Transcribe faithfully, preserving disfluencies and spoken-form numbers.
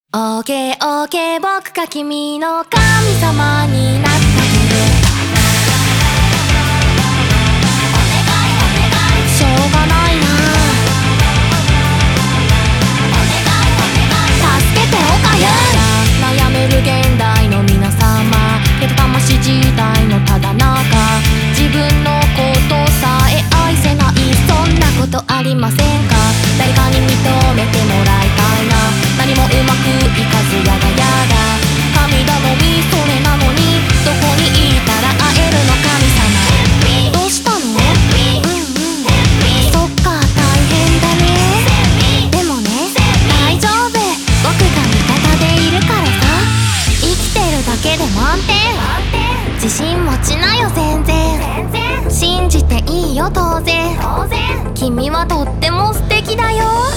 オーケーオーケー僕が君の神様になったけどしょうがないな助けておかゆ悩める現代の皆様けど魂自体のただ中自分のことさえ愛せないそんなことありませんか誰かに認めてもらいたいな何もうまくいかずやだやだ神頼みそれなのにどこにいたら会えるの神様どうしたのうんうんそっか大変だねでもね大丈夫僕が味方でいるからさ生きてるだけで満点自信持ちなよ全然信じていいよ当然君はとっても素敵だよ